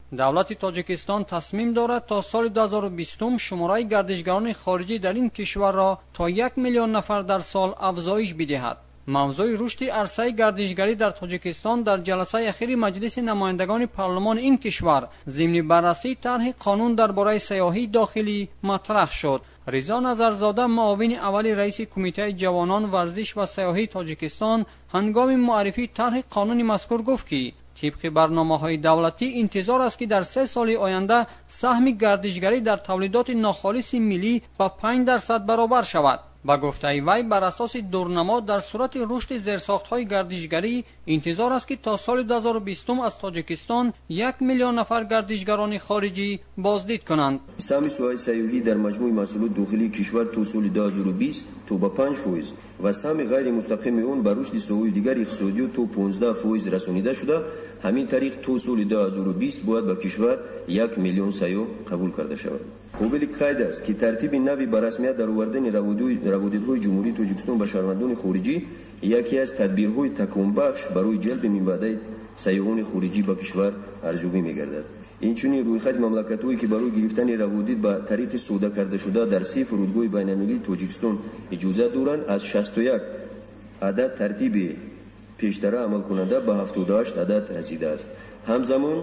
دولت تاجیکستان تصمیم دارد تا سال 2020 شماره گردشگران خارجی در این کشور را تا 1 میلیون نفر در سال افزایش بدهد. موضوع رشد عرصه گردشگری در تاجیکستان در جلسه اخیر مجلس نمایندگان پارلمان این کشور ضمن بررسی طرح قانون درباره سیاحی داخلی مطرح شد. رضا نظرزاده معاون اول رئیس کمیته جوانان ورزش و سیاحی تاجیکستان هنگام معرفی طرح قانون مذکور گفت که طبق برنامه‌های دولتی انتظار است که در 3 سال آینده سهم گردشگری در تولیدات ناخالص ملی با 5% برابر شود. با گفته وی بر اساس دورنما در صورت رشد زیرساخت‌های گردشگری انتظار است که تا سال 2020 از تاجیکستان 1 میلیون نفر گردشگران خارجی بازدید کنند. سهم سیاحی در مجموع محصولات داخلی کشور تا سال 2020 تا به 5% و سهم غیر مستقیم اون بر رشد سوی دیگر اقتصادی تا 15% رسانیده شده. همین طریق تا سال 2020 باید به کشور 1 میلیون سیاح قبول کرده شود. قابل قید است که ترتیب نوی به رسمیت در آوردن روادیدهای جمهوری تاجیکستان به شهروندان خارجی یکی از تدبیرهای تکانبخش برای جلب منبعه سیاحان خارجی به کشور ارزیابی می‌گردد. اینچنین رویخط مملکت‌هایی که برای گرفتن روادید به طریق سودا کرده شده در 3 فرودگاه بین‌المللی تاجیکستان اجازه دارند از 61 عدد ترتیب پیشتر عمل کننده به 78 عدد رسیده است. همزمان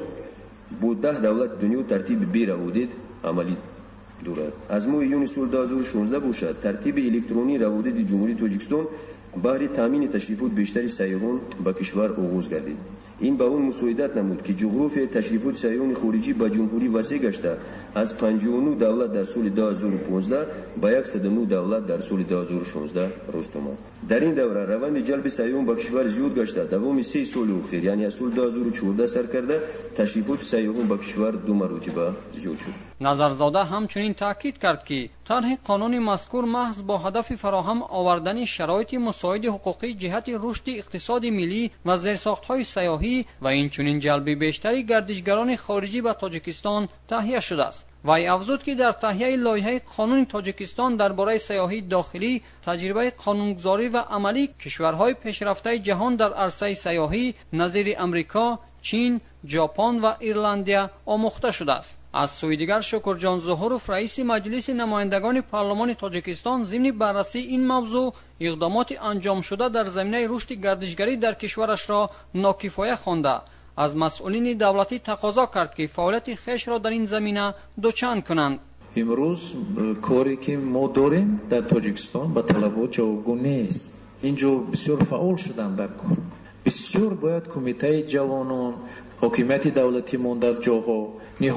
با 10 دولت دنیا ترتیب بی روادید عملی دارد. از ماه یونیو سال 2016 باشد ترتیب الکترونی روادید جمهوری تاجیکستان برای تامین تشریفات بیشتری سیاحان به کشور آغاز گردید. این به اون مساعدت نمود که جغرافیای تشریفات سیاحان خارجی به جمهوری وسیع گشته از 59 دولت در سال 2015 به 109 دولت در سال 2016 رشد آمد. در این دوره روند جلب سیاحان به کشور زیاد گشته. دوام 3 سال اخیر یعنی از سال 2014 سر کرده تشریفات سیاحان به کشور 2 مرتبه زیاد شد. نظرزاده همچنین تاکید کرد که طرح قانون مذکور محض با هدف فراهم آوردن شرایط مساعد حقوقی جهت رشد اقتصاد ملی و زیرساخت‌های سیاحی و اینچنین جلب بیشتری گردشگران خارجی به تاجیکستان تهیه شده است. وی افزود که در تهیه لایحه قانون تاجیکستان درباره سیاحی داخلی تجربه قانونگذاری و عملی کشورهای پیشرفته جهان در عرصه سیاحی نظیر امریکا، چین، ژاپن و ایرلندیا آموخته شده است. از سوی دیگر شکرجان ظهورف رئیس مجلس نمایندگان پارلمان تاجیکستان ضمن بررسی این موضوع اقدامات انجام شده در زمینه رشد گردشگری در کشورش را ناکفایه خوانده از مسئولین دولتی تقاضا کرد که فعالیت خویش را در این زمینه دوچند کنند. امروز کاری که ما داریم در تاجیکستان با طلبات جوابگو نیست. اینجا بسیار فعال شدن در کار. بسیار باید کمیته جوانان، حکومت دولتی من در جاها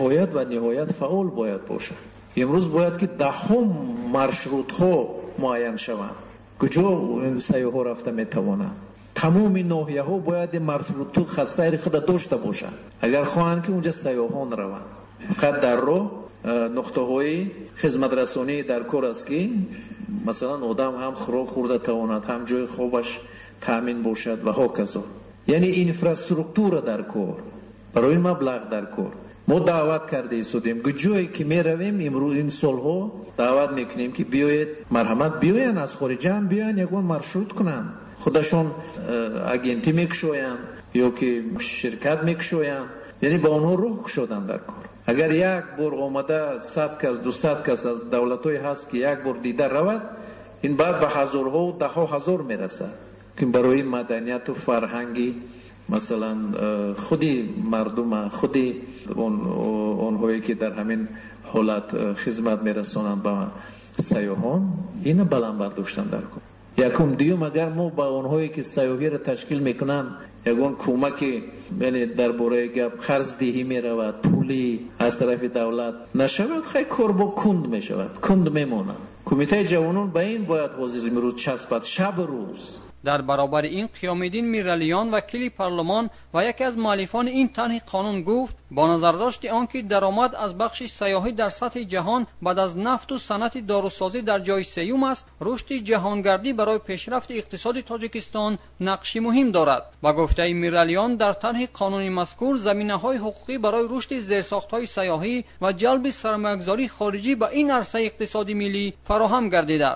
نهایت فعال باید باشد. امروز باید که دهم مارشروت ها معین شوند. کجا این سیاح ها رفته میتوانند؟ تمام ناحیه ها باید مارشروت خط سیر خود داشته باشند. اگر خواهند که اونجا سیاحان روند. فقط در راه نقطه های خدمت رسانی در کار است که مثلا آدم هم خورده تواند، هم جای خوابش تامین باشد و هاکذا. یعنی اینفراستراکچور در کار، برای این مبلغ در کار. ما دعوت کرده ایستادیم که جایی که می رویم امروز این سالها دعوت میکنیم که بیاید مرحمت بیاین از خارج هم بیاین یکون مارشروت کنن، خودشون اگنتی میکشوین یا که شرکت میکشوین، یعنی با اونها روح شدن در کار. اگر یک بار آمده 100 کس 200 کس از دولت‌های هست که یک بار دیده رود، این بعد به هزارها و ده هزار میرسه که برای مدنیت و فرهنگی مثلا خودی مردم، خودی اونهایی که در همین حالت خدمت میرسونند به سیاحان، اینو بلند برداشتن در کار. یکم دیوم اگر ما با اونهایی که سیاحی را تشکیل میکنن یکون کمک، یعنی درباره گپ قرض دهی میرود، پولی از طرف دولت نشود، خیلی کار با کند میشود، کند میمونه. کمیته جوانان به این باید حاضر امروز چسبد شب روز. در برابر این قیام‌الدین میرعلیان وکیل پارلمان و یکی از مؤلفان این طرح قانون گفت با نظر داشت آنکه درآمد از بخش سیاحی در سطح جهان بعد از نفت و صنعت داروسازی در جای سیوم است، رشد جهانگردی برای پیشرفت اقتصاد تاجیکستان نقشی مهم دارد. با گفته میرعلیان در طرح قانونی مذکور زمینه‌های حقوقی برای رشد زیرساخت‌های سیاحی و جلب سرمایه‌گذاری خارجی به این عرصه اقتصادی ملی فراهم گردیده است.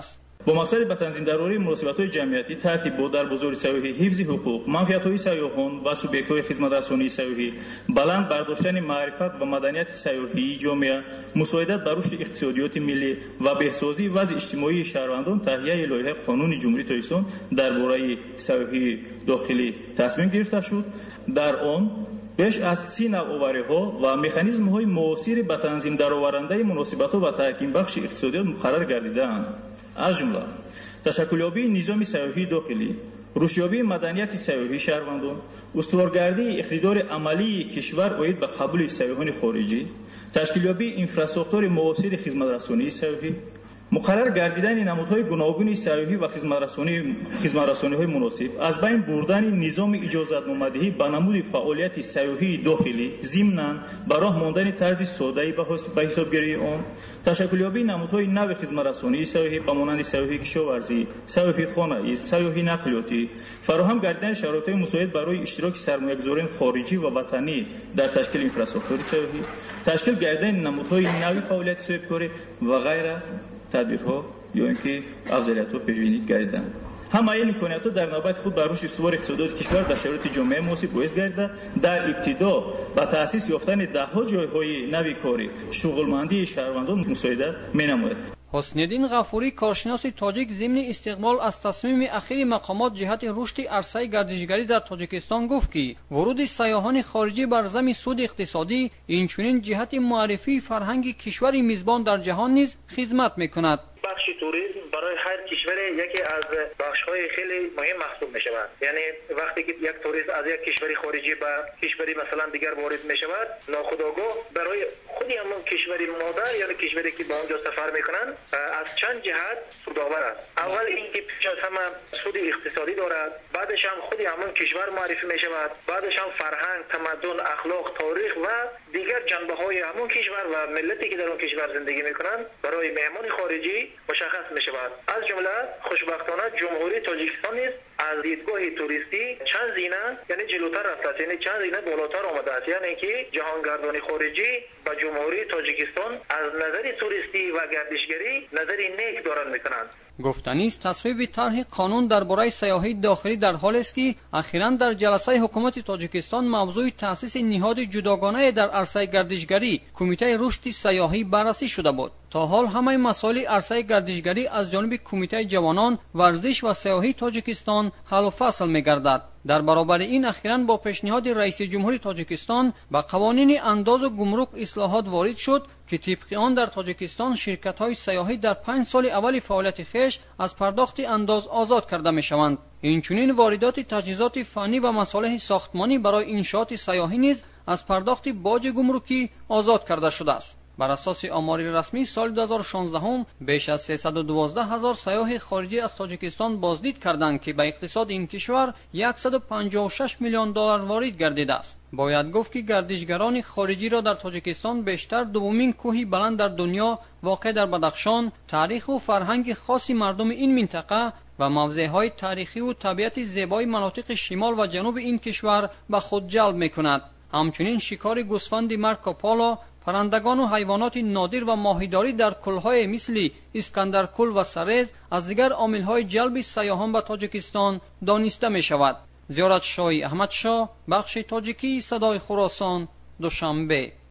با مقصد به تنظیم ضروری مناسبت‌های جمعیتی، ترتیب با در بزرگ سیاحی، حفظ حقوق، منفعت‌های سیاحان و سوبیکت‌های خدمت‌رسانی سیاحی، بلند برداشتن معرفت و مدنیت سیاحی جامعه، مساعدت بر رشد اقتصادیات ملی و بهسازی وضع اجتماعی شهروندان، تهیه لایحه قانون جمهوری تاجیکستان درباره سیاحی داخلی تصمیم گرفته شد. در آن بیش از 30 نوآوری‌ها و مکانیزم‌های موثر به تنظیم درآورنده مناسبت‌ها و تحکیم بخش اقتصادیات مقرر گردیدند. از جمله تشکیلیابی نظام سیاحی داخلی، رشدیابی مدنیت سیاحی شهروندان، استوارگردی اقتدار عملی کشور اوید به قبول سیاحان خارجی، تشکیلیابی اینفراستراکتور موثر خدمت‌رسانی سیاحی، مقرر گردیدن نمودهای گوناگون سیاحی و خدمت‌رسانی‌های مناسب، از بین بردن نظام اجازتنامه‌دهی به نمود فعالیت سیاحی داخلی، ضمناً به راه ماندن طرز ساده‌ای به حسابگیری آن، تشکیلیابی نمودهای نو خدمت‌رسانی سیاحی به مانند سیاحی کشاورزی، سیاحی خانه‌ای، سیاحی نقلیاتی، فراهم گردیدن شرایط مساعد برای اشتراک سرمایه‌گذاران خارجی و وطنی در تشکیل اینفراستراکتور سیاحی، تشکیل گردیدن نمودهای نو فعالیت سیاحتی و غیره تدبیرها یا اینکه افضلیت‌ها پیش‌بینی گردیدند. همه این امکانیت‌ها در نوبت خود بر رشد استوار اقتصادی کشور در شرایط جامعه مناسب باعث گردیده در ابتدا با تأسیس یافتن ده‌ها جای‌های نوی کاری شغلمندی شهروندان مساعده می‌نماید. حسن‌الدین غفوری کارشناس تاجیک ضمن استقبال از تصمیم اخیر مقامات جهت رشد عرصه گردشگری در تاجیکستان گفت که ورود سیاحان خارجی بر زمین سود اقتصادی اینچنین جهت معرفی فرهنگ کشور میزبان در جهان نیز خدمت می‌کند. بخش توریسم برای هر کشور یکی از بخش‌های خیلی مهم محسوب می‌شود. یعنی وقتی که یک توریست از یک کشوری خارجی به کشوری مثلا دیگر وارد می‌شود، ناخودآگاه برای خودی همون کشوری مادر یا کشوری که به اونجا سفر می‌کنند از چند جهت سودآور است. اول اینکه پیش از همه سود اقتصادی دارد، بعدش هم خودی همون کشور معرفی می‌شود، بعدش هم فرهنگ، تمدن، اخلاق، تاریخ و دیگر جنبه‌های همون کشور و ملتی که در اون کشور زندگی می‌کنند برای مهمان خارجی مشخص می‌شود. از جمله خوشبختانه جمهوری تاجیکستان نیز از دیدگاه توریستی چند زینه یعنی جلوتر رفته است، یعنی چند زینه بالاتر آمده است، یعنی که جهانگردانی خارجی به جمهوری تاجیکستان از نظر توریستی و گردشگری نظری نیک دارند می‌کنند. گفتنی است تصویب طرح قانون درباره سیاحت داخلی در حال است که اخیراً در جلسه حکومت تاجیکستان موضوع تأسیس نهاد جداگانه در عرصه گردشگری کمیته رشد سیاحی بررسی شده بود. تا حال همه مسائل عرصه گردشگری از جانب کمیته جوانان ورزش و سیاحی تاجیکستان حل و فصل می‌گردد. در برابر این اخیراً با پیشنهاد رئیس جمهور تاجیکستان به قوانین انداز و گمرک اصلاحات وارد شد که طبق آن در تاجیکستان شرکت‌های سیاحی در 5 سال اول فعالیت خویش از پرداخت انداز آزاد کرده می‌شوند. اینچنین واردات تجهیزات فنی و مصالح ساختمانی برای انشاءات سیاحی نیز از پرداخت باج گمرکی آزاد کرده شده است. بر اساس آمار رسمی سال 2016 بیش از 312,000 سیاح خارجی از تاجیکستان بازدید کردند که به اقتصاد این کشور 156 میلیون دلار وارد گردیده است. باید گفت که گردشگران خارجی را در تاجیکستان بیشتر دومین کوه بلند در دنیا واقع در بدخشان، تاریخ و فرهنگ خاص مردم این منطقه و موضع‌های تاریخی و طبیعت زیبای مناطق شمال و جنوب این کشور به خود جلب می‌کند. همچنین شکار گوسفند مارکوپولو، پرندگان و حیوانات نادر و ماهیداری در کل‌های مثل اسکندرکل و سرز از دیگر عامل‌های جلب سیاحان به تاجیکستان دانسته می‌شود. زیارت شاه احمد شاه، بخش تاجیکی صدای خراسان، دوشنبه.